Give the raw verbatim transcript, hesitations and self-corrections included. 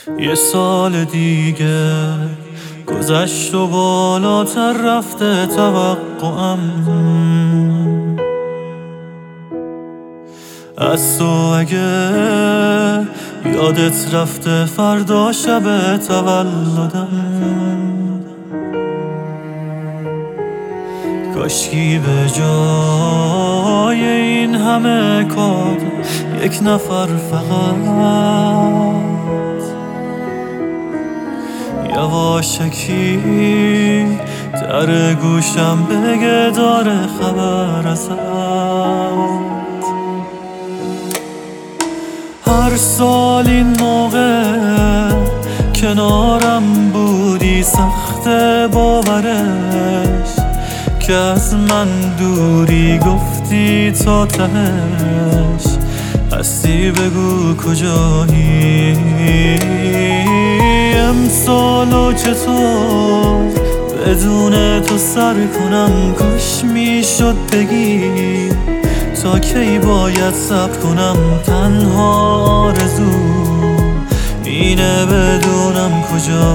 یه سال دیگه گذشت و بالاتر رفته توقعم از تو. اگه یادت رفته فردا شب تولدم، کاشکی به جای این همه کاد یک نفر فقط یواشکی در گوشم بگه داره خبر ازت. هر سال این موقع کنارم بودی، سخت باورش که از من دوری، گفتی تا تهش هستی بگو کجایی. امسالو چطور بدون تو سر کنم، کاش میشد بگی تا کی باید صبر کنم. تنها آرزو اینه بدونم کجایی.